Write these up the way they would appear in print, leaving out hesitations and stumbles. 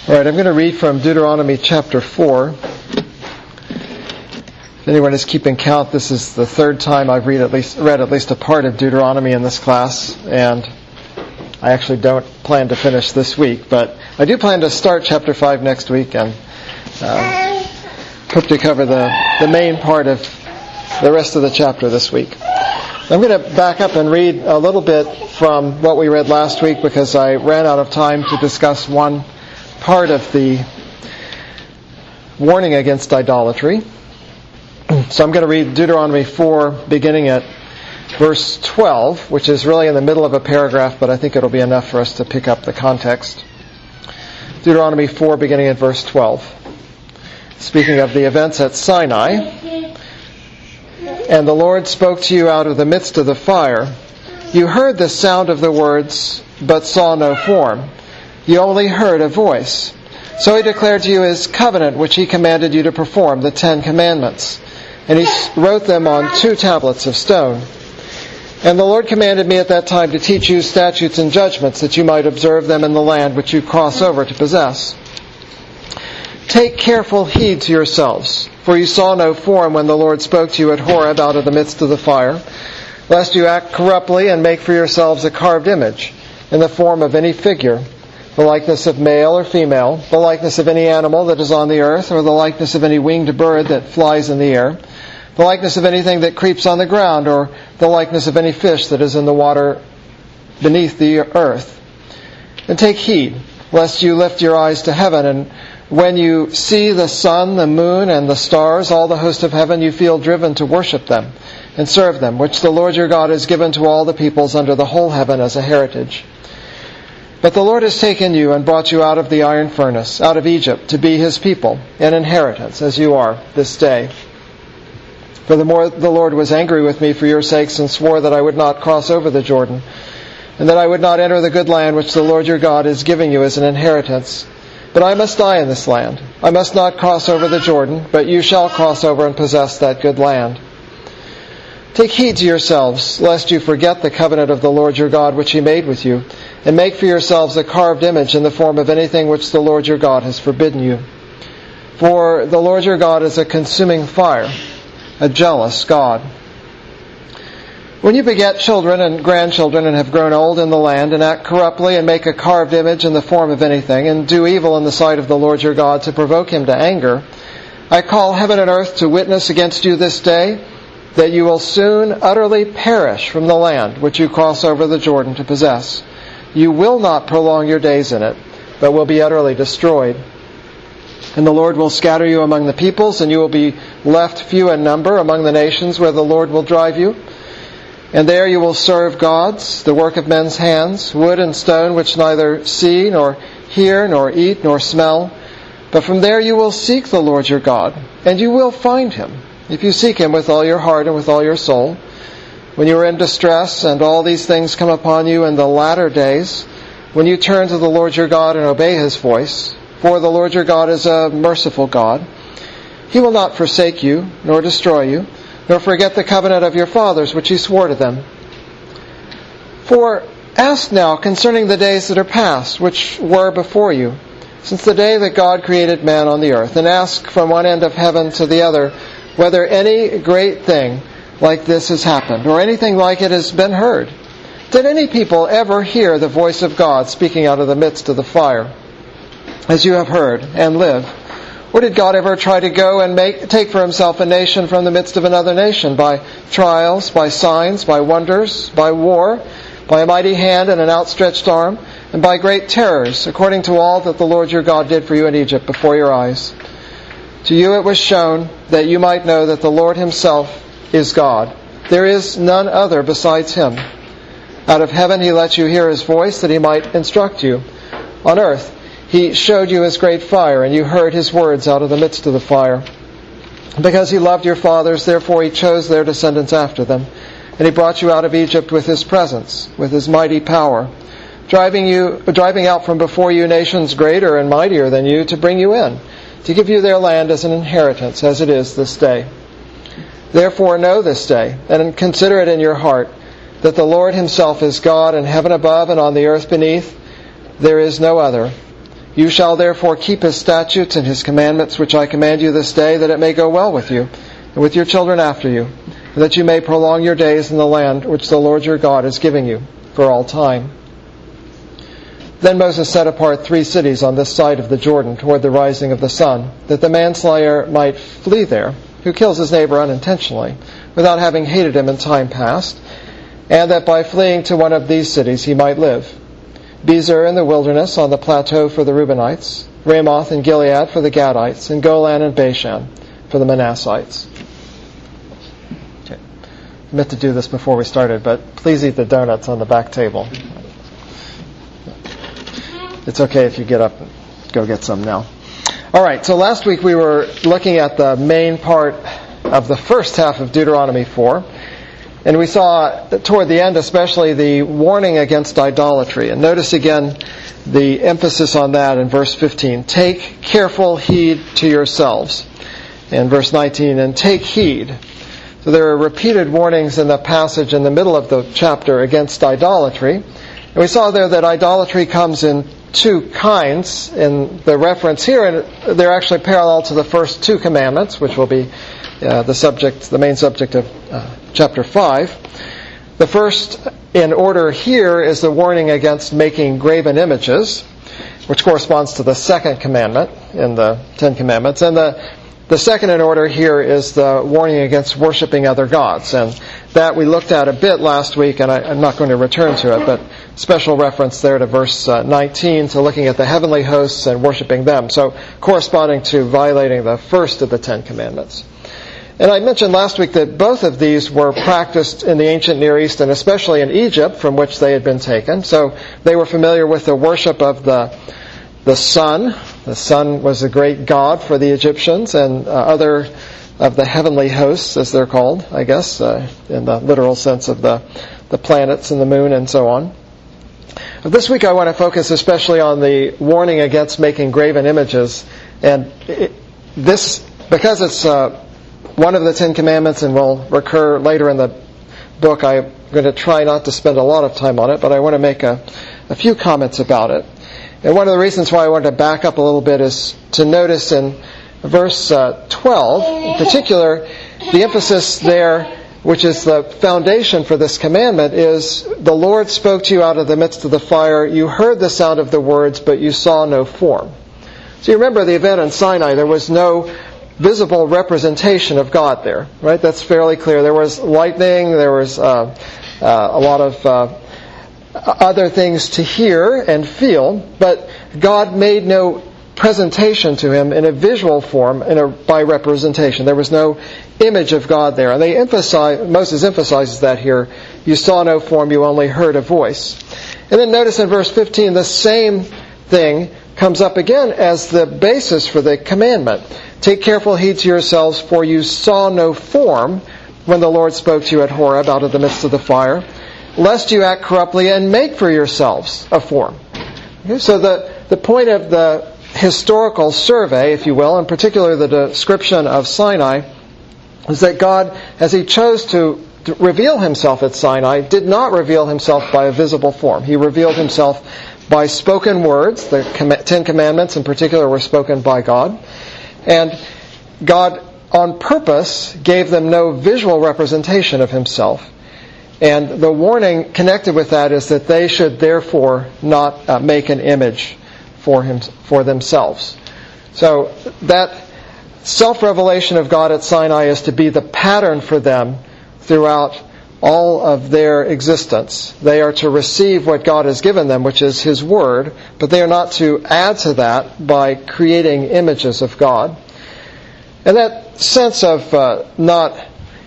All right, I'm going to read from Deuteronomy chapter 4. If anyone is keeping count, this is the third time I've read at least a part of Deuteronomy in this class, and I actually don't plan to finish this week, but I do plan to start chapter 5 next week and hope to cover the main part of the rest of the chapter this week. I'm going to back up and read a little bit from what we read last week because I ran out of time to discuss one part of the warning against idolatry. So I'm going to read Deuteronomy 4 beginning at verse 12, which is really in the middle of a paragraph, but I think it'll be enough for us to pick up the context. Deuteronomy 4 beginning at verse 12. Speaking of the events at Sinai, "And the Lord spoke to you out of the midst of the fire. You heard the sound of the words, but saw no form. You only heard a voice. So he declared to you his covenant, which he commanded you to perform, the 10 Commandments. And he wrote them on 2 tablets of stone. And the Lord commanded me at that time to teach you statutes and judgments, that you might observe them in the land which you cross over to possess. Take careful heed to yourselves, for you saw no form when the Lord spoke to you at Horeb out of the midst of the fire, lest you act corruptly and make for yourselves a carved image in the form of any figure, the likeness of male or female, the likeness of any animal that is on the earth, or the likeness of any winged bird that flies in the air, the likeness of anything that creeps on the ground, or the likeness of any fish that is in the water beneath the earth. And take heed, lest you lift your eyes to heaven, and when you see the sun, the moon, and the stars, all the host of heaven, you feel driven to worship them and serve them, which the Lord your God has given to all the peoples under the whole heaven as a heritage. But the Lord has taken you and brought you out of the iron furnace, out of Egypt, to be his people, an inheritance, as you are this day. Furthermore, the Lord was angry with me for your sakes and swore that I would not cross over the Jordan, and that I would not enter the good land which the Lord your God is giving you as an inheritance. But I must die in this land. I must not cross over the Jordan, but you shall cross over and possess that good land. Take heed to yourselves, lest you forget the covenant of the Lord your God which he made with you, and make for yourselves a carved image in the form of anything which the Lord your God has forbidden you. For the Lord your God is a consuming fire, a jealous God. When you beget children and grandchildren and have grown old in the land, and act corruptly and make a carved image in the form of anything, and do evil in the sight of the Lord your God to provoke him to anger, I call heaven and earth to witness against you this day, that you will soon utterly perish from the land which you cross over the Jordan to possess. You will not prolong your days in it, but will be utterly destroyed. And the Lord will scatter you among the peoples, and you will be left few in number among the nations where the Lord will drive you. And there you will serve gods, the work of men's hands, wood and stone, which neither see, nor hear, nor eat, nor smell. But from there you will seek the Lord your God, and you will find him, if you seek him with all your heart and with all your soul. When you are in distress, and all these things come upon you in the latter days, when you turn to the Lord your God and obey his voice, for the Lord your God is a merciful God. He will not forsake you, nor destroy you, nor forget the covenant of your fathers, which he swore to them. For ask now concerning the days that are past, which were before you, since the day that God created man on the earth, and ask from one end of heaven to the other, whether any great thing like this has happened, or anything like it has been heard. Did any people ever hear the voice of God speaking out of the midst of the fire, as you have heard, and live? Or did God ever try to go and take for himself a nation from the midst of another nation, by trials, by signs, by wonders, by war, by a mighty hand and an outstretched arm, and by great terrors, according to all that the Lord your God did for you in Egypt before your eyes? To you it was shown that you might know that the Lord himself is God. There is none other besides him. Out of heaven he let you hear his voice, that he might instruct you. On earth he showed you his great fire, and you heard his words out of the midst of the fire. Because he loved your fathers, therefore he chose their descendants after them. And he brought you out of Egypt with his presence, with his mighty power, driving out from before you nations greater and mightier than you, to bring you in, to give you their land as an inheritance, as it is this day. Therefore know this day, and consider it in your heart, that the Lord himself is God in heaven above and on the earth beneath. There is no other. You shall therefore keep his statutes and his commandments, which I command you this day, that it may go well with you, and with your children after you, and that you may prolong your days in the land which the Lord your God is giving you for all time. Then Moses set apart 3 cities on this side of the Jordan toward the rising of the sun, that the manslayer might flee there, who kills his neighbor unintentionally, without having hated him in time past, and that by fleeing to one of these cities he might live. Bezer in the wilderness on the plateau for the Reubenites, Ramoth in Gilead for the Gadites, and Golan and Bashan for the Manassites. Okay. I meant to do this before we started, but please eat the donuts on the back table. It's okay if you get up and go get some now. All right, so last week we were looking at the main part of the first half of Deuteronomy 4. And we saw toward the end especially the warning against idolatry. And notice again the emphasis on that in verse 15. Take careful heed to yourselves. In verse 19, and take heed. So there are repeated warnings in the passage in the middle of the chapter against idolatry. And we saw there that idolatry comes in 2 kinds in the reference here, and they're actually parallel to the first 2 commandments, which will be the main subject of chapter 5. The first in order here is the warning against making graven images, which corresponds to the second commandment in the 10 Commandments. And the second in order here is the warning against worshiping other gods. And that we looked at a bit last week, and I'm not going to return to it, but special reference there to verse 19 to looking at the heavenly hosts and worshiping them. So corresponding to violating the first of the 10 Commandments. And I mentioned last week that both of these were practiced in the ancient Near East, and especially in Egypt, from which they had been taken. So they were familiar with the worship of the sun. The sun was a great god for the Egyptians, and other of the heavenly hosts, as they're called, I guess, in the literal sense of the planets and the moon and so on. This week I want to focus especially on the warning against making graven images. And this, because it's one of the 10 Commandments and will recur later in the book, I'm going to try not to spend a lot of time on it, but I want to make a few comments about it. And one of the reasons why I wanted to back up a little bit is to notice in verse 12, in particular, the emphasis there, which is the foundation for this commandment, is the Lord spoke to you out of the midst of the fire. You heard the sound of the words, but you saw no form. So you remember the event in Sinai. There was no visible representation of God there, right? That's fairly clear. There was lightning, there was a lot of other things to hear and feel, but God made no presentation to him in a visual form, by representation. There was no image of God there. And Moses emphasizes that here. You saw no form, you only heard a voice. And then notice in verse 15, the same thing comes up again as the basis for the commandment. Take careful heed to yourselves, for you saw no form when the Lord spoke to you at Horeb out of the midst of the fire, lest you act corruptly and make for yourselves a form. Okay, so the point of the historical survey, if you will, in particular the description of Sinai, is that God, as he chose to reveal himself at Sinai, did not reveal himself by a visible form. He revealed himself by spoken words. The 10 Commandments in particular were spoken by God. And God, on purpose, gave them no visual representation of himself. And the warning connected with that is that they should therefore not make an image for themselves. So that self-revelation of God at Sinai is to be the pattern for them throughout all of their existence. They are to receive what God has given them, which is his word, but they are not to add to that by creating images of God. And that sense of not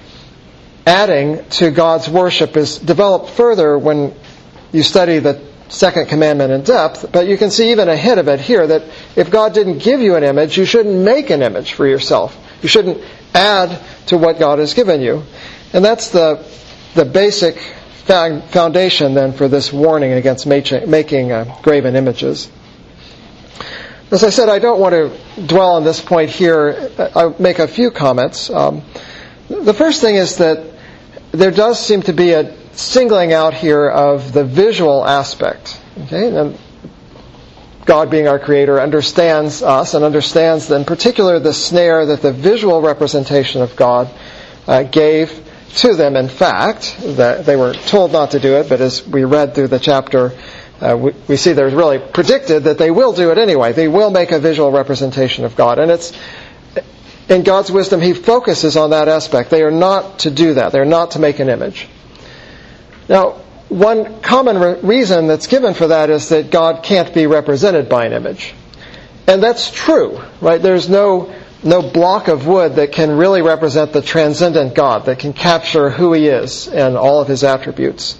adding to God's worship is developed further when you study the second commandment in depth, but you can see even ahead of it here that if God didn't give you an image, you shouldn't make an image for yourself. You shouldn't add to what God has given you. And that's the basic foundation then for this warning against making graven images. As I said, I don't want to dwell on this point here. I'll make a few comments. The first thing is that there does seem to be a singling out here of the visual aspect. Okay, and God being our Creator, understands us and understands in particular the snare that the visual representation of God gave to them. In fact, that they were told not to do it, but as we read through the chapter, we see there's really predicted that they will do it anyway. They will make a visual representation of God. And it's in God's wisdom, He focuses on that aspect. They are not to do that. They're not to make an image. Now, one common reason that's given for that is that God can't be represented by an image. And that's true, right? There's no block of wood that can really represent the transcendent God, that can capture who He is and all of His attributes.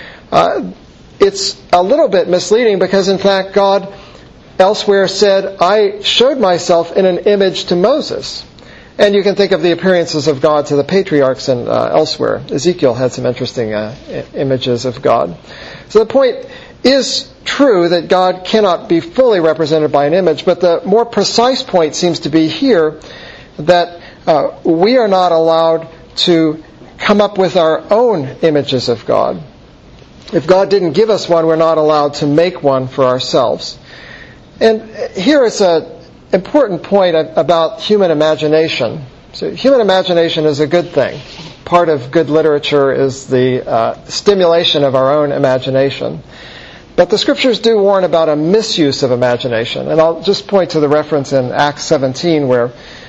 It's a little bit misleading because, in fact, God elsewhere said, I showed myself in an image to Moses. And you can think of the appearances of God to the patriarchs and elsewhere. Ezekiel had some interesting images of God. So the point is true that God cannot be fully represented by an image, but the more precise point seems to be here that we are not allowed to come up with our own images of God. If God didn't give us one, we're not allowed to make one for ourselves. And here is an important point about human imagination. So human imagination is a good thing. Part of good literature is the stimulation of our own imagination. But the Scriptures do warn about a misuse of imagination. And I'll just point to the reference in Acts 17 where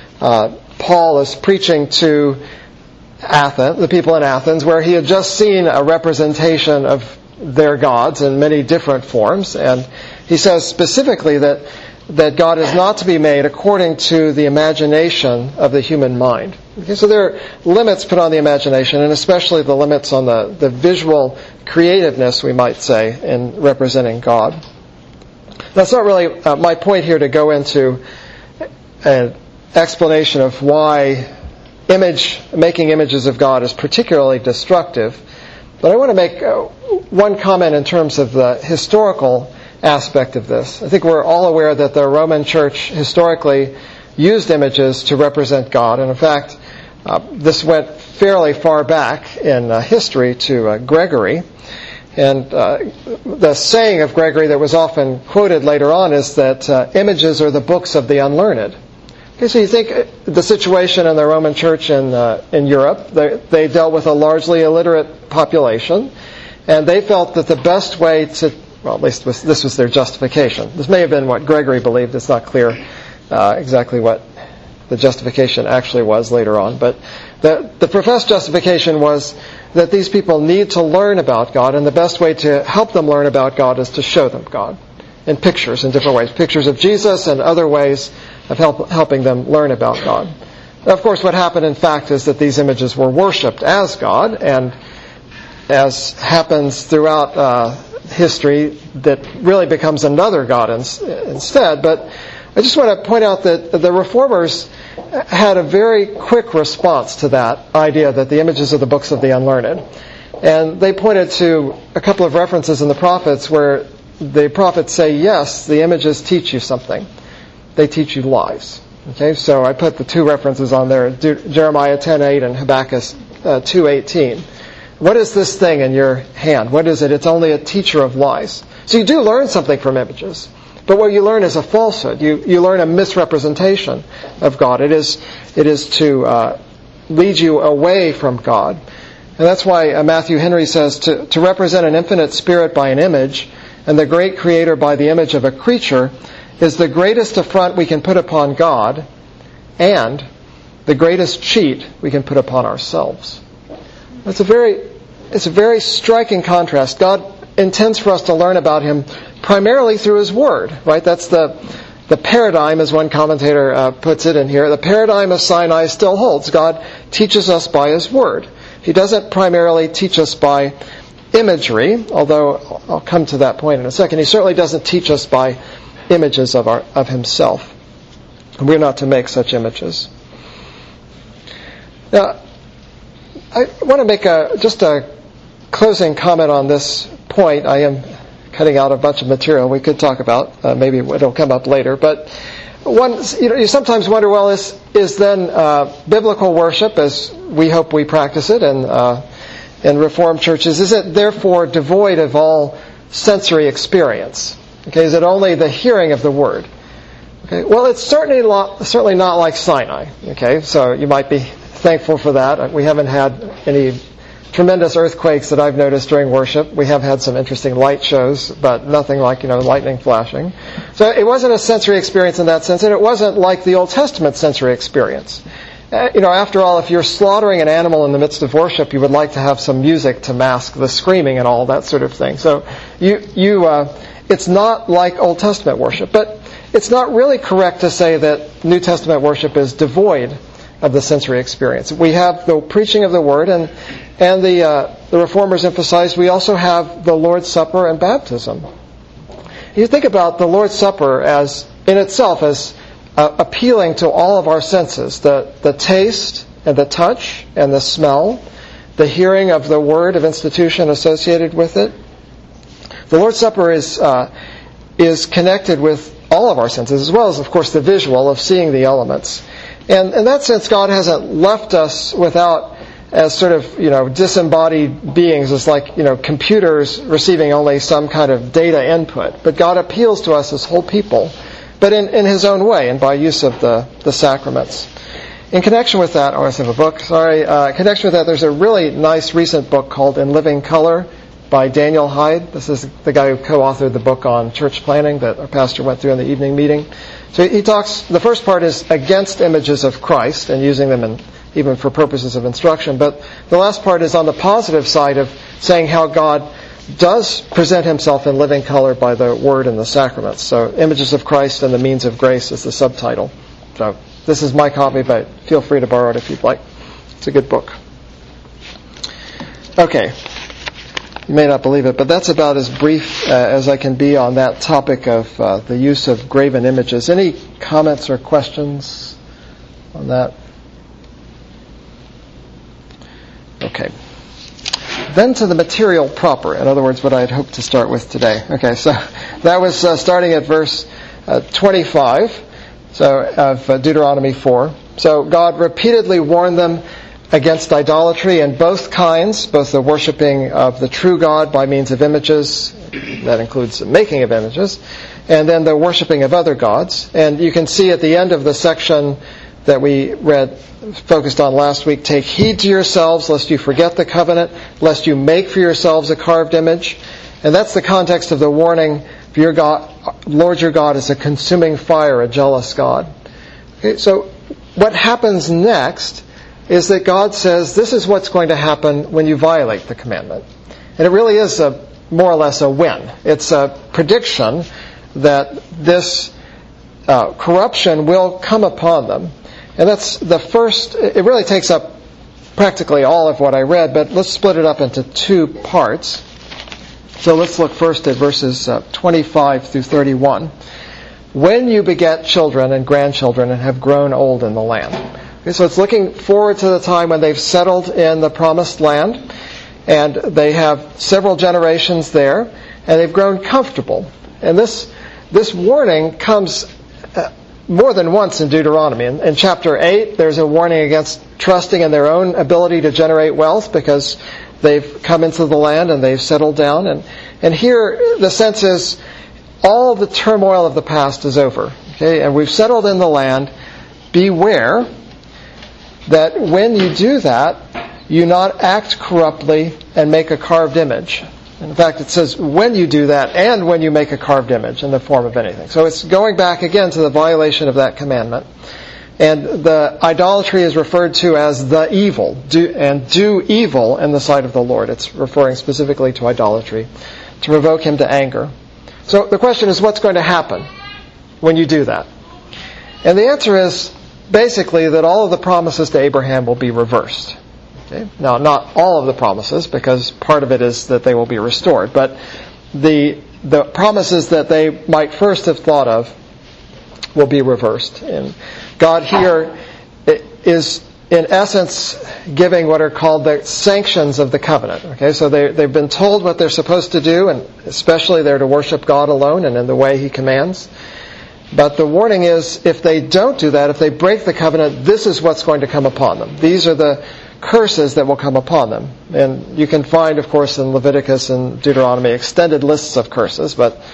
Paul is preaching to Athens, the people in Athens, where he had just seen a representation of their gods in many different forms. And he says specifically that God is not to be made according to the imagination of the human mind. Okay, so there are limits put on the imagination, and especially the limits on the visual creativeness, we might say, in representing God. That's not really my point here to go into an explanation of why making images of God is particularly destructive. But I want to make one comment in terms of the historical aspect of this. I think we're all aware that the Roman Church historically used images to represent God. And in fact, this went fairly far back in history to Gregory. And the saying of Gregory that was often quoted later on is that images are the books of the unlearned. Okay, so you think the situation in the Roman Church in Europe, they dealt with a largely illiterate population, and they felt that the best way to, well, at least this was their justification. This may have been what Gregory believed. It's not clear exactly what the justification actually was later on. But the professed justification was that these people need to learn about God, and the best way to help them learn about God is to show them God in pictures in different ways. Pictures of Jesus and other ways of helping them learn about God. Of course, what happened in fact is that these images were worshipped as God, and as happens throughout history, that really becomes another God instead. But I just want to point out that the Reformers had a very quick response to that idea that the images are the books of the unlearned. And they pointed to a couple of references in the prophets where the prophets say, yes, the images teach you something. They teach you lies. Okay, so I put the two references on there, Jeremiah 10:8 and Habakkuk 2:18. What is this thing in your hand? What is it? It's only a teacher of lies. So you do learn something from images. But what you learn is a falsehood. You learn a misrepresentation of God. It is to lead you away from God. And that's why Matthew Henry says to represent an infinite spirit by an image and the great creator by the image of a creature is the greatest affront we can put upon God and the greatest cheat we can put upon ourselves. It's a very striking contrast. God intends for us to learn about Him primarily through His Word, right? That's the paradigm, as one commentator puts it in here. The paradigm of Sinai still holds. God teaches us by His Word. He doesn't primarily teach us by imagery, although I'll come to that point in a second. He certainly doesn't teach us by images of Himself. We're not to make such images. Now, I want to make just a closing comment on this point. I am cutting out a bunch of material we could talk about. Maybe it'll come up later. But you sometimes wonder, well, is then biblical worship, as we hope we practice it in Reformed churches, is it therefore devoid of all sensory experience? Okay, is it only the hearing of the word? Okay, well, it's certainly not like Sinai. Okay, so you might be thankful for that. We haven't had any tremendous earthquakes that I've noticed during worship. We have had some interesting light shows, but nothing like, lightning flashing. So it wasn't a sensory experience in that sense, and it wasn't like the Old Testament sensory experience. After all, if you're slaughtering an animal in the midst of worship, you would like to have some music to mask the screaming and all that sort of thing. So it's not like Old Testament worship, but it's not really correct to say that New Testament worship is devoid of the sensory experience. We have the preaching of the Word, and the Reformers emphasized we also have the Lord's Supper and baptism. You think about the Lord's Supper as appealing to all of our senses, the taste and the touch and the smell, the hearing of the word of institution associated with it. The Lord's Supper is connected with all of our senses, as well as, of course, the visual of seeing the elements. And in that sense, God hasn't left us without, as sort of, disembodied beings, as like, computers receiving only some kind of data input. But God appeals to us as whole people, but in His own way and by use of the sacraments. In connection with that, I have a book, in connection with that, there's a really nice recent book called In Living Color by Daniel Hyde. This is the guy who co-authored the book on church planning that our pastor went through in the evening meeting. So he talks, the first part is against images of Christ and using them even for purposes of instruction. But the last part is on the positive side of saying how God does present Himself in living color by the Word and the sacraments. So images of Christ and the means of grace is the subtitle. So this is my copy, but feel free to borrow it if you'd like. It's a good book. Okay. You may not believe it, but that's about as brief as I can be on that topic of the use of graven images. Any comments or questions on that? Okay. Then to the material proper. In other words, what I had hoped to start with today. Okay, so that was starting at verse 25 of Deuteronomy 4. So God repeatedly warned them against idolatry in both kinds, both the worshiping of the true God by means of images, that includes the making of images, and then the worshiping of other gods. And you can see at the end of the section that we focused on last week, take heed to yourselves lest you forget the covenant, lest you make for yourselves a carved image. And that's the context of the warning, for your God, Lord your God is a consuming fire, a jealous God. Okay, so what happens next is that God says this is what's going to happen when you violate the commandment. And it really is more or less a win. It's a prediction that this corruption will come upon them. And that's the first, it really takes up practically all of what I read, but let's split it up into two parts. So let's look first at verses 25 through 31. When you beget children and grandchildren and have grown old in the land. Okay, so it's looking forward to the time when they've settled in the promised land, and they have several generations there, and they've grown comfortable. And this warning comes more than once in Deuteronomy. In chapter 8, there's a warning against trusting in their own ability to generate wealth because they've come into the land and they've settled down. And here the sense is all the turmoil of the past is over. Okay, and we've settled in the land. Beware that when you do that, you not act corruptly and make a carved image. In fact, it says when you do that and when you make a carved image in the form of anything. So it's going back again to the violation of that commandment. And the idolatry is referred to as the evil. Do evil in the sight of the Lord. It's referring specifically to idolatry, to provoke Him to anger. So the question is, what's going to happen when you do that? And the answer is basically that all of the promises to Abraham will be reversed. Okay? Now, not all of the promises, because part of it is that they will be restored, but the promises that they might first have thought of will be reversed. And God here is, in essence, giving what are called the sanctions of the covenant. Okay, so they've been told what they're supposed to do, and especially they're to worship God alone and in the way He commands. But the warning is, if they don't do that, if they break the covenant, this is what's going to come upon them. These are the curses that will come upon them. And you can find, of course, in Leviticus and Deuteronomy extended lists of curses, but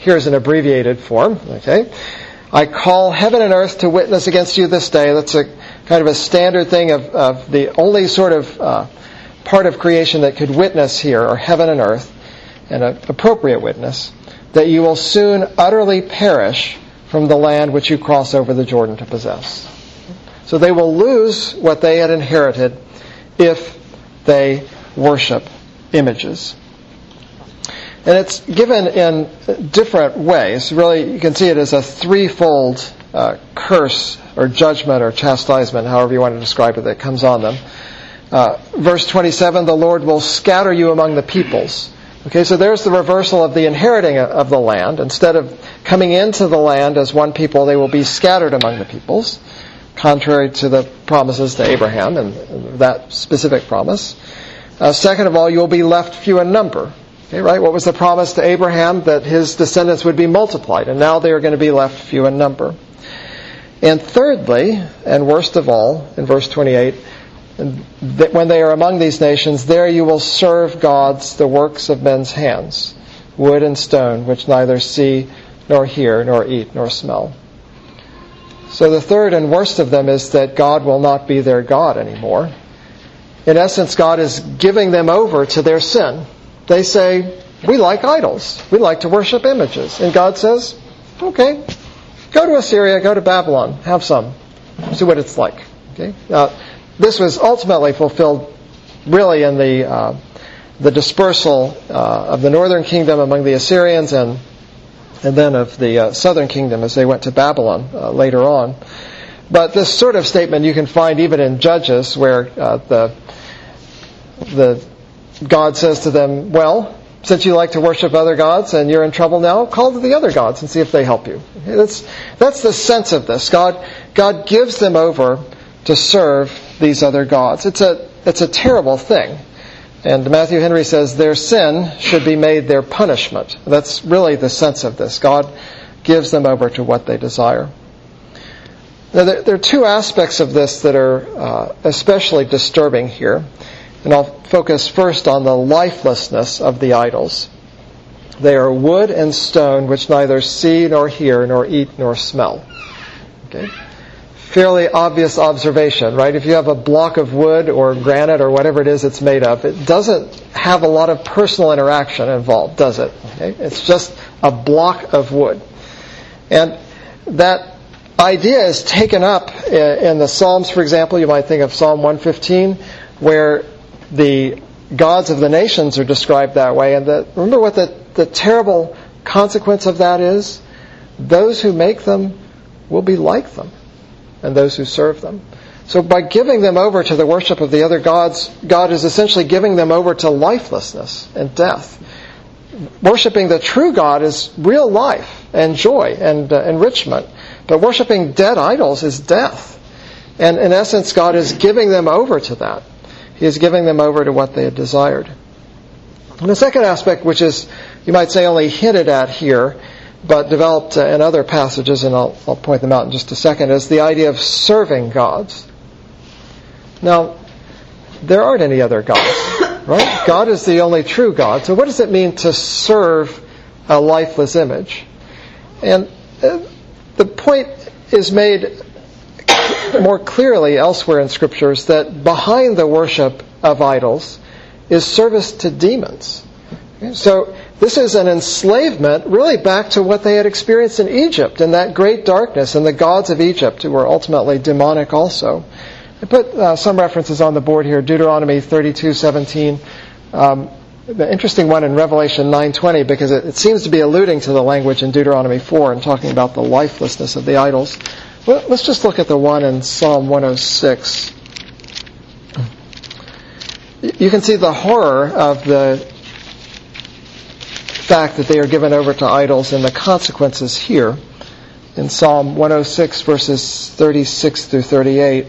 here's an abbreviated form. Okay, I call heaven and earth to witness against you this day. That's a kind of a standard thing of the only sort of part of creation that could witness here are heaven and earth, and an appropriate witness, that you will soon utterly perish from the land which you cross over the Jordan to possess. So they will lose what they had inherited if they worship images. And it's given in different ways. Really, you can see it as a threefold curse or judgment or chastisement, however you want to describe it, that comes on them. Verse 27, the Lord will scatter you among the peoples. Okay, so there's the reversal of the inheriting of the land. Instead of coming into the land as one people, they will be scattered among the peoples, contrary to the promises to Abraham and that specific promise. Second of all, you'll be left few in number. Okay, right? What was the promise to Abraham? That his descendants would be multiplied, and now they are going to be left few in number. And thirdly, and worst of all, in verse 28, when they are among these nations, there you will serve gods, the works of men's hands, wood and stone, which neither see, nor hear, nor eat, nor smell. So the third and worst of them is that God will not be their God anymore. In essence, God is giving them over to their sin. They say, we like idols. We like to worship images. And God says, okay, go to Assyria, go to Babylon, have some. See what it's like. Okay. This was ultimately fulfilled really in the dispersal of the northern kingdom among the Assyrians and then of the southern kingdom as they went to Babylon later on. But this sort of statement you can find even in Judges, where the God says to them, well, since you like to worship other gods and you're in trouble now, call to the other gods and see if they help you. Okay, that's the sense of this. God gives them over to serve these other gods. It's a terrible thing. And Matthew Henry says their sin should be made their punishment. That's really the sense of this. God gives them over to what they desire. Now, there are two aspects of this that are especially disturbing here. And I'll focus first on the lifelessness of the idols. They are wood and stone, which neither see, nor hear, nor eat, nor smell. Okay? Fairly obvious observation, right? If you have a block of wood or granite or whatever it is it's made of, it doesn't have a lot of personal interaction involved, does it? Okay? It's just a block of wood. And that idea is taken up in the Psalms, for example. You might think of Psalm 115, where the gods of the nations are described that way. And remember what the terrible consequence of that is? Those who make them will be like them, and those who serve them. So by giving them over to the worship of the other gods, God is essentially giving them over to lifelessness and death. Worshipping the true God is real life and joy and enrichment. But worshipping dead idols is death. And in essence, God is giving them over to that. He is giving them over to what they had desired. And the second aspect, which is, you might say, only hinted at here, but developed in other passages, and I'll point them out in just a second, is the idea of serving gods. Now, there aren't any other gods, right? God is the only true God. So what does it mean to serve a lifeless image? And the point is made more clearly elsewhere in Scriptures that behind the worship of idols is service to demons. Okay? So this is an enslavement really back to what they had experienced in Egypt, in that great darkness, and the gods of Egypt who were ultimately demonic also. I put some references on the board here. Deuteronomy 32:17. The interesting one in Revelation 9:20, because it seems to be alluding to the language in Deuteronomy 4 and talking about the lifelessness of the idols. Well, let's just look at the one in Psalm 106. You can see the horror of the fact that they are given over to idols and the consequences here in Psalm 106, verses 36 through 38.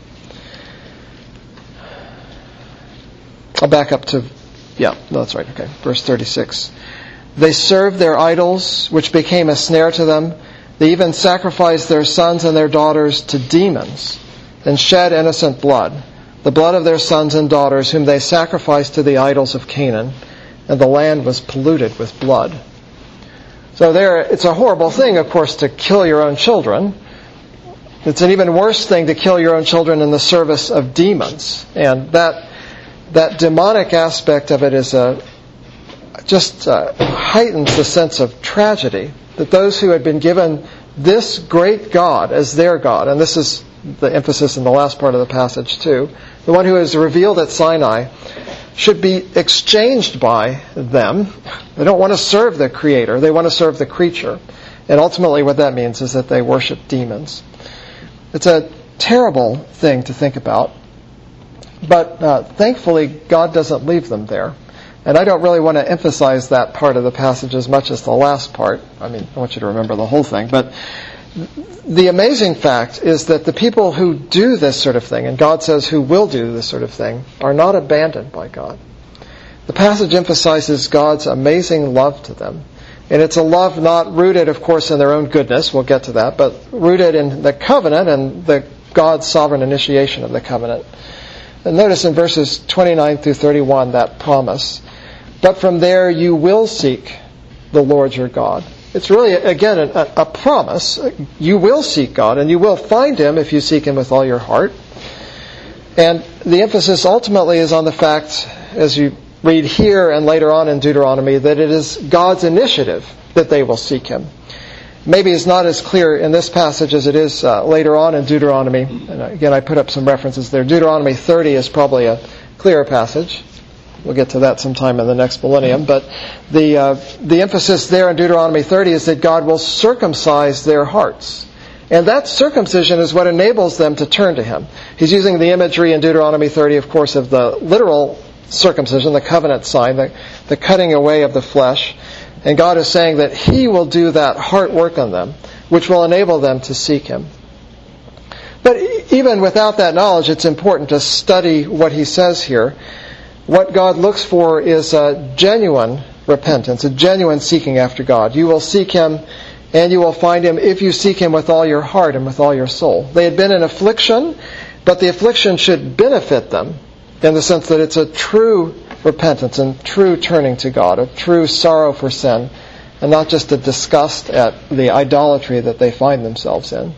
I'll back up to, that's right, okay, verse 36. They served their idols, which became a snare to them. They even sacrificed their sons and their daughters to demons and shed innocent blood, the blood of their sons and daughters, whom they sacrificed to the idols of Canaan, and the land was polluted with blood. So it's a horrible thing, of course, to kill your own children. It's an even worse thing to kill your own children in the service of demons. And that demonic aspect of it is heightens the sense of tragedy. That those who had been given this great God as their God, and this is the emphasis in the last part of the passage too, the one who is revealed at Sinai, should be exchanged by them. They don't want to serve the Creator. They want to serve the creature. And ultimately what that means is that they worship demons. It's a terrible thing to think about. But thankfully, God doesn't leave them there. And I don't really want to emphasize that part of the passage as much as the last part. I mean, I want you to remember the whole thing. But the amazing fact is that the people who do this sort of thing, and God says who will do this sort of thing, are not abandoned by God. The passage emphasizes God's amazing love to them. And it's a love not rooted, of course, in their own goodness, we'll get to that, but rooted in the covenant and God's sovereign initiation of the covenant. And notice in verses 29 through 31 that promise. But from there you will seek the Lord your God. It's really, again, a promise. You will seek God, and you will find Him if you seek Him with all your heart. And the emphasis ultimately is on the fact, as you read here and later on in Deuteronomy, that it is God's initiative that they will seek Him. Maybe it's not as clear in this passage as it is later on in Deuteronomy. And again, I put up some references there. Deuteronomy 30 is probably a clearer passage. We'll get to that sometime in the next millennium. But the emphasis there in Deuteronomy 30 is that God will circumcise their hearts. And that circumcision is what enables them to turn to Him. He's using the imagery in Deuteronomy 30, of course, of the literal circumcision, the covenant sign, the cutting away of the flesh. And God is saying that He will do that heart work on them, which will enable them to seek Him. But even without that knowledge, it's important to study what He says here. What God looks for is a genuine repentance, a genuine seeking after God. You will seek Him and you will find Him if you seek Him with all your heart and with all your soul. They had been in affliction, but the affliction should benefit them in the sense that it's a true repentance and true turning to God, a true sorrow for sin, and not just a disgust at the idolatry that they find themselves in.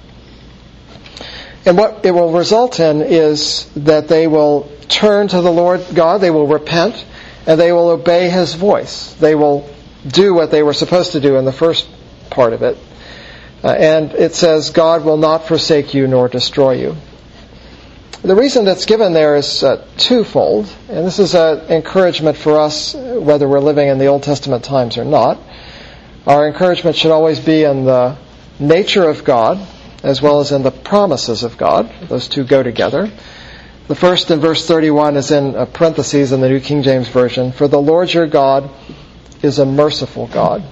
And what it will result in is that they will turn to the Lord God, they will repent, and they will obey His voice. They will do what they were supposed to do in the first part of it. And it says, God will not forsake you nor destroy you. The reason that's given there is twofold, and this is an encouragement for us, whether we're living in the Old Testament times or not. Our encouragement should always be in the nature of God, as well as in the promises of God. Those two go together. The first in verse 31 is in parentheses in the New King James Version. For the Lord your God is a merciful God.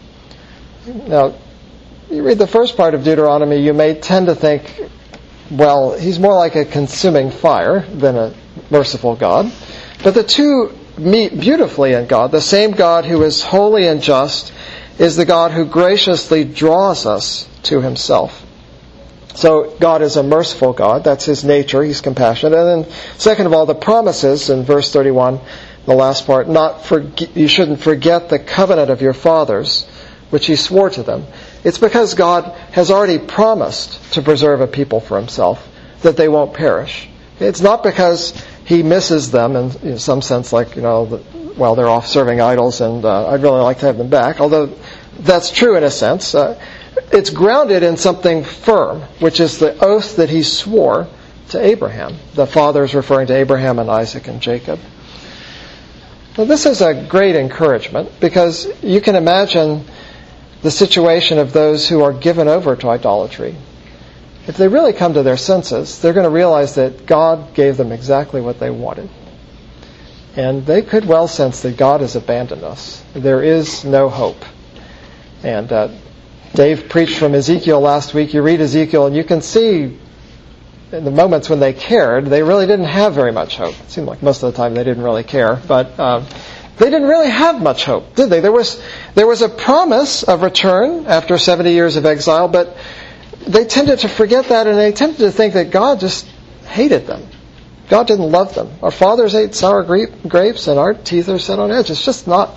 Now, you read the first part of Deuteronomy, you may tend to think, well, He's more like a consuming fire than a merciful God. But the two meet beautifully in God. The same God who is holy and just is the God who graciously draws us to Himself. So God is a merciful God. That's His nature. He's compassionate. And then, second of all, the promises in verse 31, the last part, you shouldn't forget the covenant of your fathers, which He swore to them. It's because God has already promised to preserve a people for Himself, that they won't perish. It's not because He misses them in some sense, like, they're off serving idols and I'd really like to have them back, although that's true in a sense. It's grounded in something firm, which is the oath that He swore to Abraham. The fathers referring to Abraham and Isaac and Jacob. Now, this is a great encouragement because you can imagine the situation of those who are given over to idolatry. If they really come to their senses, they're going to realize that God gave them exactly what they wanted. And they could well sense that God has abandoned us. There is no hope. And Dave preached from Ezekiel last week. You read Ezekiel and you can see in the moments when they cared, they really didn't have very much hope. It seemed like most of the time they didn't really care. But they didn't really have much hope, did they? There was a promise of return after 70 years of exile, but they tended to forget that and they tended to think that God just hated them. God didn't love them. Our fathers ate sour grapes and our teeth are set on edge. It's just not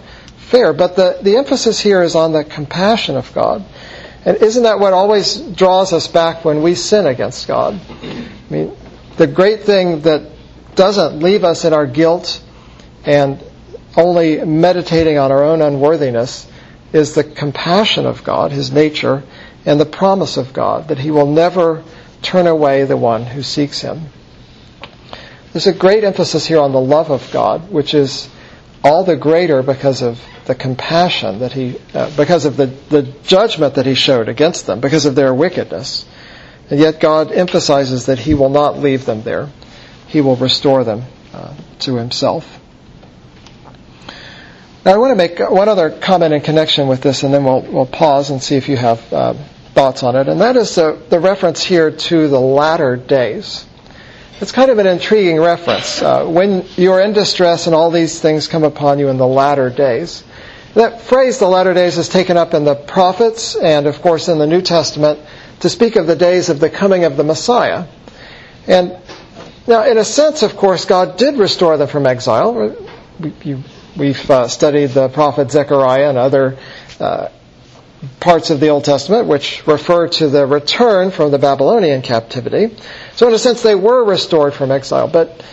fair. But the emphasis here is on the compassion of God. And isn't that what always draws us back when we sin against God? I mean, the great thing that doesn't leave us in our guilt and only meditating on our own unworthiness is the compassion of God, His nature, and the promise of God that He will never turn away the one who seeks Him. There's a great emphasis here on the love of God, which is all the greater because of the compassion that because of the judgment that He showed against them, because of their wickedness. And yet God emphasizes that He will not leave them there. He will restore them to Himself. Now I want to make one other comment in connection with this, and then we'll pause and see if you have thoughts on it. And that is the reference here to the latter days. It's kind of an intriguing reference. When you're in distress and all these things come upon you in the latter days. That phrase, the latter days, is taken up in the prophets and, of course, in the New Testament to speak of the days of the coming of the Messiah. And now, in a sense, of course, God did restore them from exile. We've studied the prophet Zechariah and other parts of the Old Testament which refer to the return from the Babylonian captivity. So in a sense they were restored from exile, but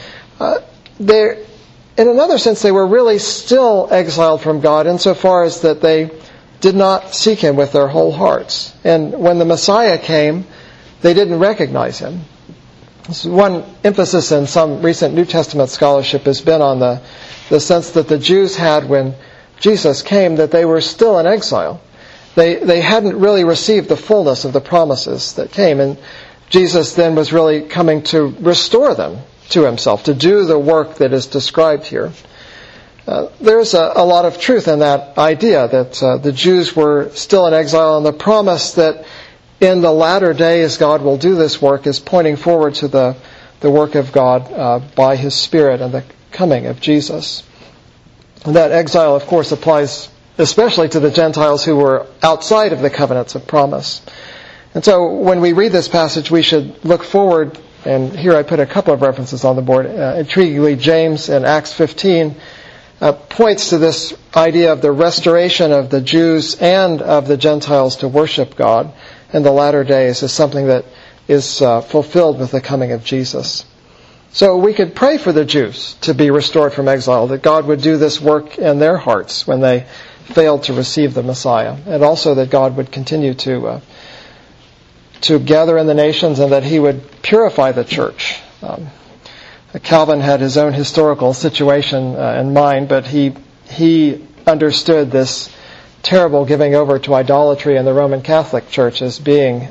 in another sense they were really still exiled from God insofar as that they did not seek Him with their whole hearts. And when the Messiah came, they didn't recognize Him. This is one emphasis in some recent New Testament scholarship has been on the sense that the Jews had when Jesus came, that they were still in exile. They hadn't really received the fullness of the promises that came, and Jesus then was really coming to restore them to Himself, to do the work that is described here. There's a lot of truth in that idea that the Jews were still in exile, and the promise that in the latter days God will do this work is pointing forward to the work of God by His Spirit and the coming of Jesus. And that exile, of course, applies especially to the Gentiles who were outside of the covenants of promise. And so when we read this passage, we should look forward, and here I put a couple of references on the board. Intriguingly, James in Acts 15 points to this idea of the restoration of the Jews and of the Gentiles to worship God in the latter days as something that is fulfilled with the coming of Jesus. So we could pray for the Jews to be restored from exile, that God would do this work in their hearts when they failed to receive the Messiah, and also that God would continue to gather in the nations and that He would purify the church. Calvin had his own historical situation in mind, but he understood this terrible giving over to idolatry in the Roman Catholic Church as being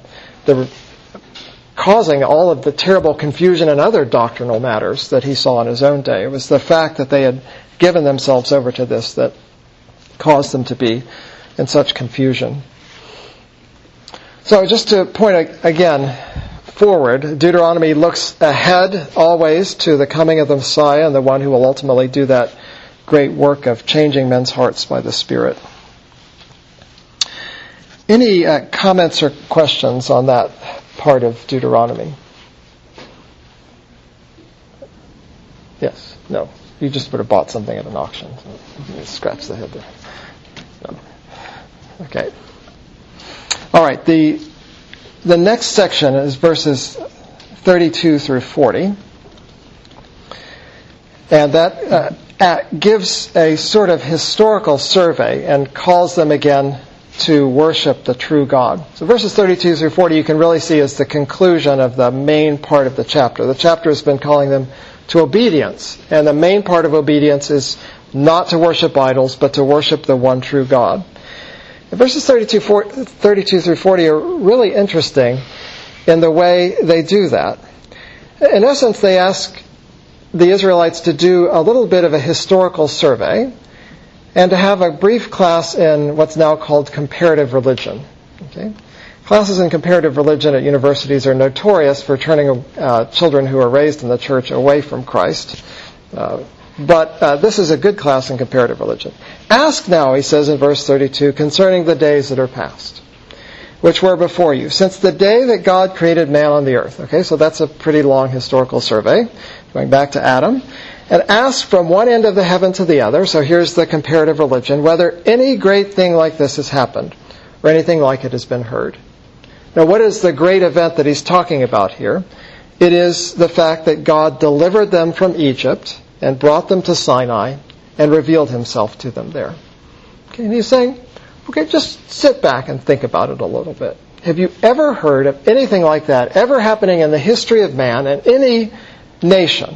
causing all of the terrible confusion and other doctrinal matters that he saw in his own day. It was the fact that they had given themselves over to this that caused them to be in such confusion. So just to point again forward, Deuteronomy looks ahead always to the coming of the Messiah and the one who will ultimately do that great work of changing men's hearts by the Spirit. Any comments or questions on that part of Deuteronomy? Yes? No? You just would have bought something at an auction. So you scratch the head there. No. Okay. All right. The next section is verses 32 through 40. And that gives a sort of historical survey and calls them again to worship the true God. So verses 32 through 40 you can really see as the conclusion of the main part of the chapter. The chapter has been calling them to obedience. And the main part of obedience is not to worship idols, but to worship the one true God. And verses 32 through 40 are really interesting in the way they do that. In essence, they ask the Israelites to do a little bit of a historical survey and to have a brief class in what's now called comparative religion. Okay? Classes in comparative religion at universities are notorious for turning children who are raised in the church away from Christ. But this is a good class in comparative religion. Ask now, he says in verse 32, concerning the days that are past, which were before you, since the day that God created man on the earth. Okay, so that's a pretty long historical survey, going back to Adam. and asked from one end of the heaven to the other, so here's the comparative religion, whether any great thing like this has happened, or anything like it has been heard. Now, what is the great event that he's talking about here? It is the fact that God delivered them from Egypt and brought them to Sinai and revealed himself to them there. Okay, and he's saying, okay, just sit back and think about it a little bit. Have you ever heard of anything like that ever happening in the history of man and any nation?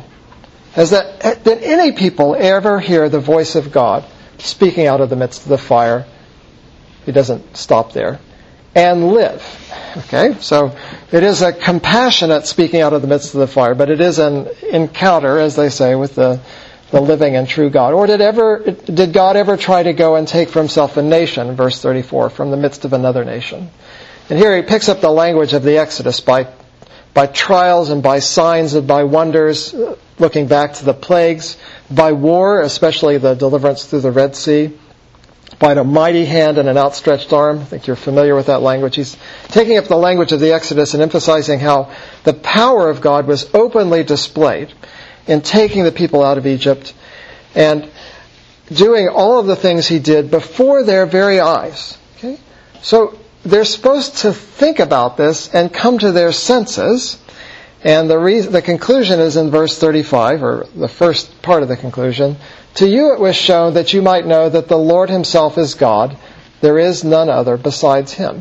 Did any people ever hear the voice of God speaking out of the midst of the fire? He doesn't stop there. And live. Okay, so it is a compassionate speaking out of the midst of the fire, but it is an encounter, as they say, with the living and true God. Or did God ever try to go and take for himself a nation, verse 34, from the midst of another nation? And here he picks up the language of the Exodus by trials and by signs and by wonders, looking back to the plagues, by war, especially the deliverance through the Red Sea, by a mighty hand and an outstretched arm. I think you're familiar with that language. He's taking up the language of the Exodus and emphasizing how the power of God was openly displayed in taking the people out of Egypt and doing all of the things he did before their very eyes. Okay? So they're supposed to think about this and come to their senses. And the conclusion is in verse 35, or the first part of the conclusion. To you it was shown that you might know that the Lord himself is God. There is none other besides him.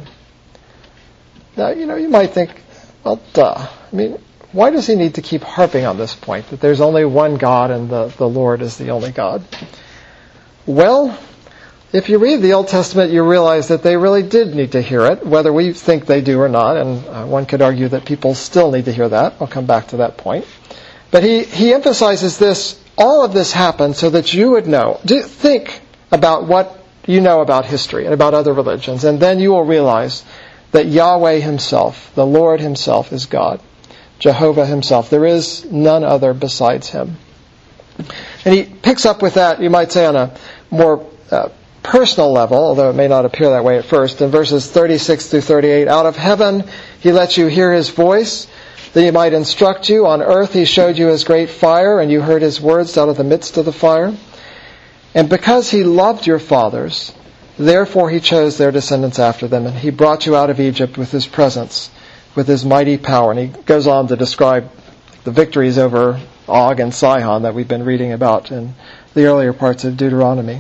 Now, you might think, well, duh. I mean, why does he need to keep harping on this point, that there's only one God and the Lord is the only God? Well, if you read the Old Testament, you realize that they really did need to hear it, whether we think they do or not, and one could argue that people still need to hear that. I'll come back to that point. But he emphasizes this, all of this happened so that you would know. Think about what you know about history and about other religions, and then you will realize that Yahweh himself, the Lord himself, is God. Jehovah himself. There is none other besides him. And he picks up with that, you might say, on a more personal level, although it may not appear that way at first. In verses 36 through 38, out of heaven he lets you hear his voice, that he might instruct you. On earth he showed you his great fire, and you heard his words out of the midst of the fire. And because he loved your fathers, therefore he chose their descendants after them, and he brought you out of Egypt with his presence, with his mighty power. And he goes on to describe the victories over Og and Sihon that we've been reading about in the earlier parts of Deuteronomy.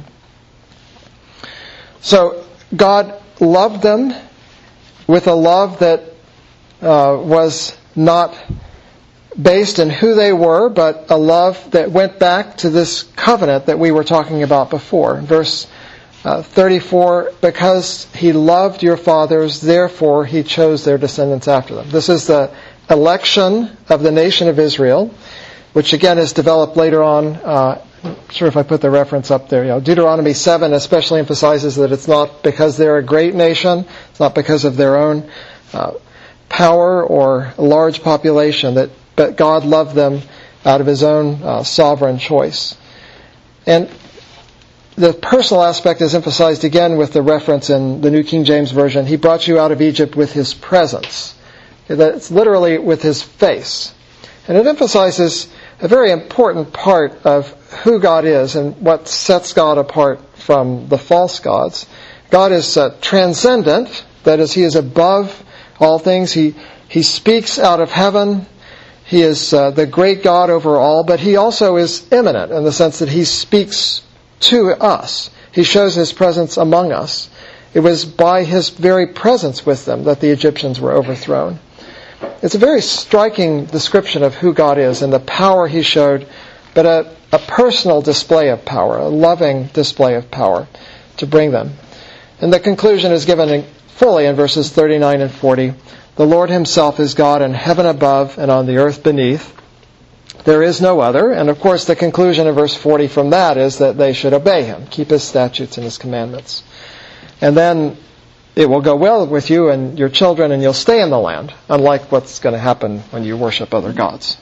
So God loved them with a love that was not based in who they were, but a love that went back to this covenant that we were talking about before. Verse 34, because he loved your fathers, therefore he chose their descendants after them. This is the election of the nation of Israel, which again is developed later on. I'm not sure if I put the reference up there. Deuteronomy 7 especially emphasizes that it's not because they're a great nation, it's not because of their own power or large population, but God loved them out of his own sovereign choice. And the personal aspect is emphasized again with the reference in the New King James Version. He brought you out of Egypt with his presence. It's literally with his face. And it emphasizes a very important part of who God is and what sets God apart from the false gods. God is transcendent, that is, he is above all things. He speaks out of heaven. He is the great God over all, but he also is immanent in the sense that he speaks to us. He shows his presence among us. It was by his very presence with them that the Egyptians were overthrown. It's a very striking description of who God is and the power he showed, but a personal display of power, a loving display of power to bring them. And the conclusion is given fully in verses 39 and 40. The Lord himself is God in heaven above and on the earth beneath. There is no other. And of course the conclusion of verse 40 from that is that they should obey him, keep his statutes and his commandments. And then it will go well with you and your children, and you'll stay in the land, unlike what's going to happen when you worship other gods.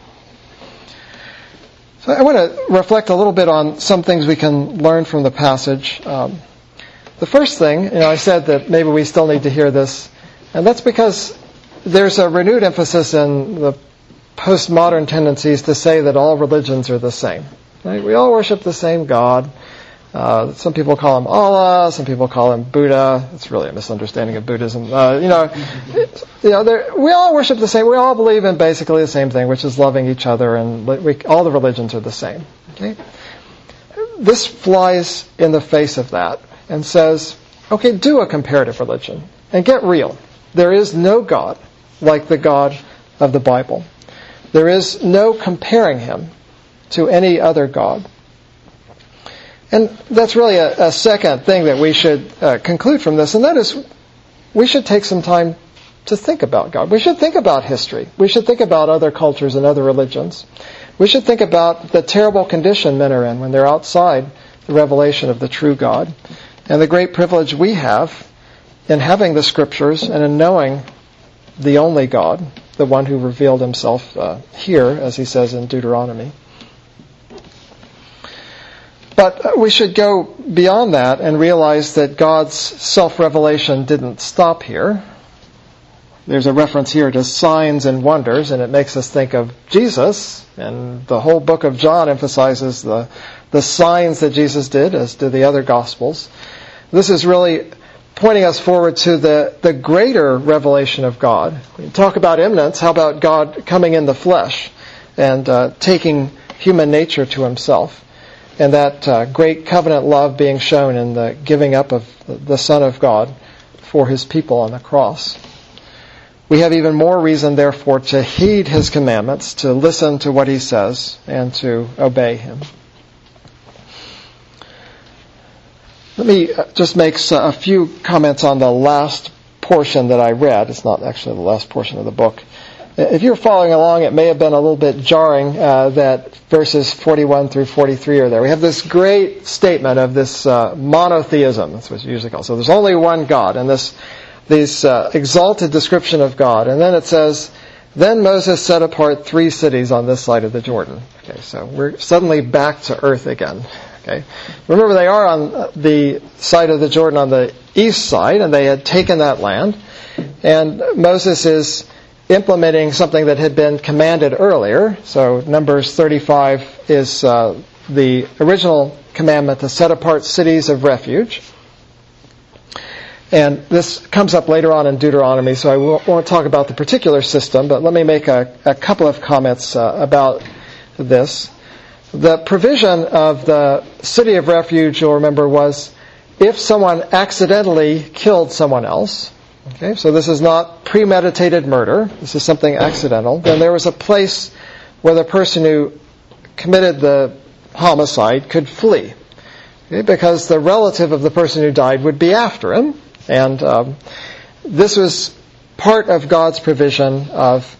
So I want to reflect a little bit on some things we can learn from the passage. The first thing, I said that maybe we still need to hear this, and that's because there's a renewed emphasis in the postmodern tendencies to say that all religions are the same. Right? We all worship the same God. Some people call him Allah. Some people call him Buddha. It's really a misunderstanding of Buddhism. We all worship the same. We all believe in basically the same thing, which is loving each other, and all the religions are the same. Okay? This flies in the face of that and says, okay, do a comparative religion and get real. There is no God like the God of the Bible. There is no comparing him to any other God. And that's really a second thing that we should conclude from this, and that is we should take some time to think about God. We should think about history. We should think about other cultures and other religions. We should think about the terrible condition men are in when they're outside the revelation of the true God, and the great privilege we have in having the Scriptures and in knowing the only God, the one who revealed himself here, as he says in Deuteronomy. But we should go beyond that and realize that God's self-revelation didn't stop here. There's a reference here to signs and wonders, and it makes us think of Jesus. And the whole book of John emphasizes the signs that Jesus did, as do the other Gospels. This is really pointing us forward to the greater revelation of God. We talk about immanence. How about God coming in the flesh and taking human nature to himself? And that great covenant love being shown in the giving up of the Son of God for his people on the cross. We have even more reason, therefore, to heed his commandments, to listen to what he says, and to obey him. Let me just make a few comments on the last portion that I read. It's not actually the last portion of the book. If you're following along, it may have been a little bit jarring that verses 41 through 43 are there. We have this great statement of this monotheism. That's what it's usually called. So there's only one God, and this exalted description of God. And then it says, then Moses set apart 3 cities on this side of the Jordan. Okay, so we're suddenly back to earth again. Okay, remember they are on the side of the Jordan on the east side, and they had taken that land. And Moses is implementing something that had been commanded earlier. So Numbers 35 is the original commandment to set apart cities of refuge. And this comes up later on in Deuteronomy, so I won't talk about the particular system, but let me make a couple of comments about this. The provision of the city of refuge, you'll remember, was if someone accidentally killed someone else. Okay, so this is not premeditated murder. This is something accidental. Then there was a place where the person who committed the homicide could flee. Okay, because the relative of the person who died would be after him. And this was part of God's provision of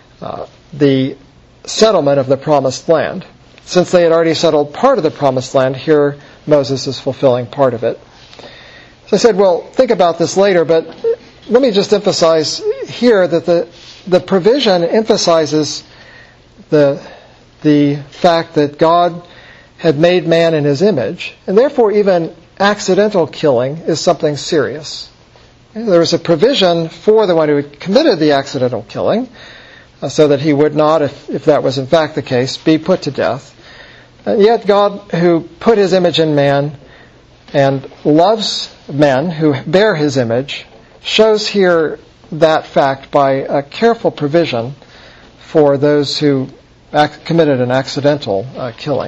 the settlement of the promised land. Since they had already settled part of the promised land, here Moses is fulfilling part of it. So I said, well, think about this later, but let me just emphasize here that the provision emphasizes the fact that God had made man in his image, and therefore even accidental killing is something serious. There was a provision for the one who had committed the accidental killing, so that he would not, if that was in fact the case, be put to death. And yet God, who put his image in man and loves men who bear his image, shows here that fact by a careful provision for those who committed an accidental killing.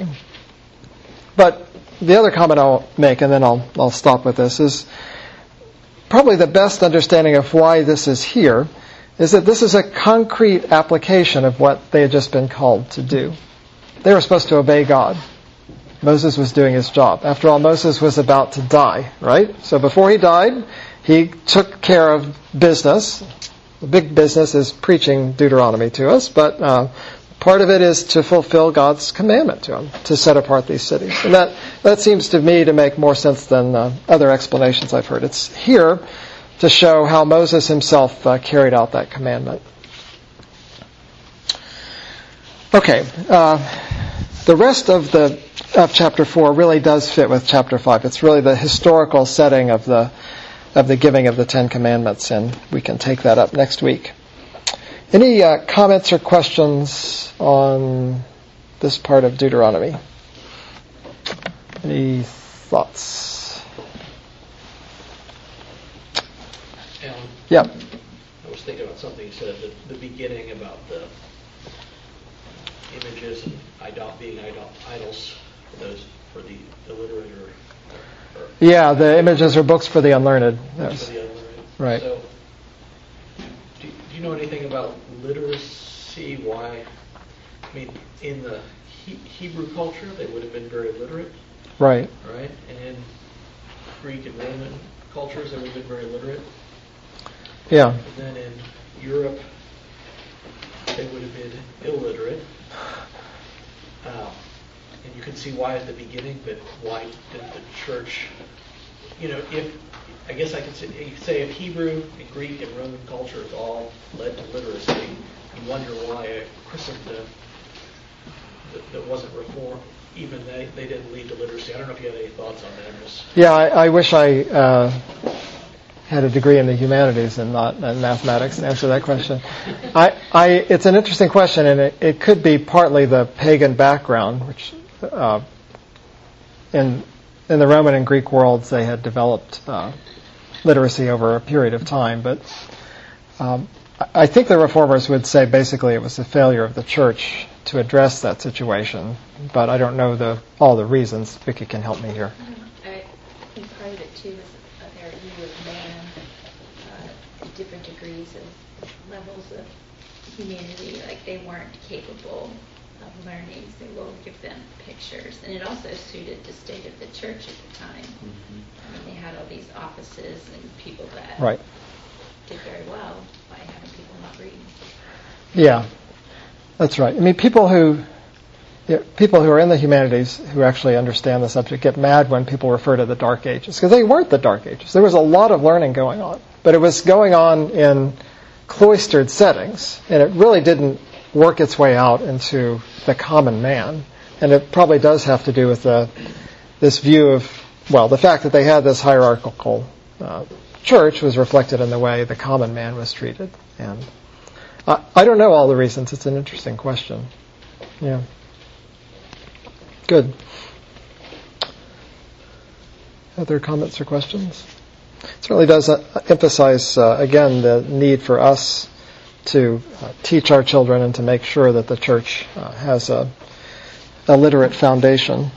But the other comment I'll make, and then I'll stop with this, is probably the best understanding of why this is here, is that this is a concrete application of what they had just been called to do. They were supposed to obey God. Moses was doing his job. After all, Moses was about to die, right? So before he died, he took care of business. The big business is preaching Deuteronomy to us, but part of it is to fulfill God's commandment to him, to set apart these cities. And that seems to me to make more sense than other explanations I've heard. It's here to show how Moses himself carried out that commandment. Okay, the rest of chapter 4 really does fit with chapter 5. It's really the historical setting of the giving of the Ten Commandments, and we can take that up next week. Any comments or questions on this part of Deuteronomy? Any thoughts? Alan? Yeah. I was thinking about something you said at the beginning about the images and being idols for the illiterate or Yeah, the images are books for the unlearned. Yes. For the unlearned. Right. So, do you know anything about literacy? Why? I mean, in the Hebrew culture, they would have been very literate. Right. Right? And in Greek and Roman cultures, they would have been very literate. Yeah. And then in Europe, they would have been illiterate. And you can see why at the beginning, but why didn't the church, I guess I could say if Hebrew and Greek and Roman cultures all led to literacy, you wonder why a Christendom that wasn't reformed, even they didn't lead to literacy. I don't know if you have any thoughts on that. Yeah, I wish I had a degree in the humanities and not in mathematics to answer that question. It's an interesting question, and it could be partly the pagan background, which in the Roman and Greek worlds they had developed literacy over a period of time. But I think the reformers would say basically it was a failure of the church to address that situation. But I don't know all the reasons. Vicky can help me here. I think part of it too is their view of man, different degrees of levels of humanity. Like they weren't capable of learning, so we'll give them pictures. And it also suited the state of the church at the time. Mm-hmm. I mean, they had all these offices and people that right. did very well by having people not reading. Yeah, that's right. I mean, people who are in the humanities who actually understand the subject get mad when people refer to the Dark Ages, because they weren't the Dark Ages. There was a lot of learning going on, but it was going on in cloistered settings, and it really didn't work its way out into the common man. And it probably does have to do with this view of, the fact that they had this hierarchical church was reflected in the way the common man was treated. And I don't know all the reasons. It's an interesting question. Yeah. Good. Other comments or questions? It certainly does emphasize, again, the need for us to teach our children and to make sure that the church has a literate foundation.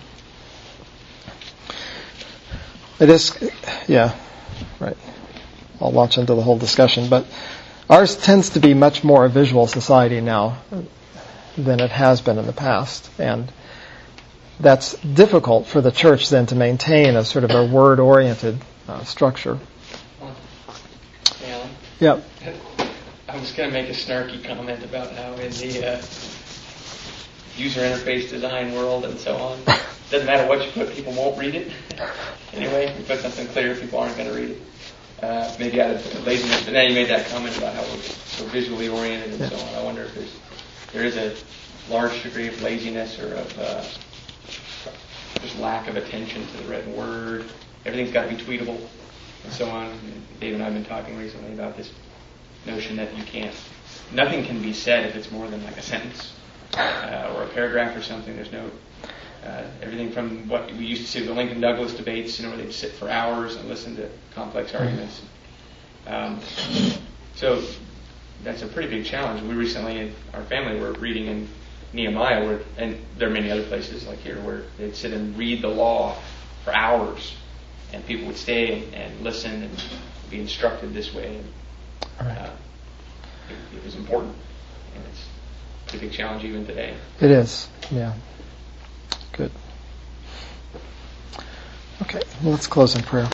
It is, yeah, right. I'll launch into the whole discussion, but ours tends to be much more a visual society now than it has been in the past, and that's difficult for the church then to maintain a sort of a word-oriented structure. Alan? Yep. I was going to make a snarky comment about how in the user interface design world and so on, doesn't matter what you put, people won't read it. Anyway, you put something clear, people aren't going to read it. Maybe out of laziness, but now you made that comment about how we're so visually oriented and so on. I wonder if there is a large degree of laziness or of just lack of attention to the written word. Everything's got to be tweetable and so on. Dave and I have been talking recently about this notion that nothing can be said if it's more than like a sentence or a paragraph or something. There's no everything from what we used to see with the Lincoln Douglas debates, where they'd sit for hours and listen to complex arguments. So that's a pretty big challenge. We recently, in our family, were reading in Nehemiah, and there are many other places like here where they'd sit and read the law for hours, and people would stay and listen and be instructed this way. It was important, and it's a big challenge even today. It is, yeah. Good. Okay, well, let's close in prayer.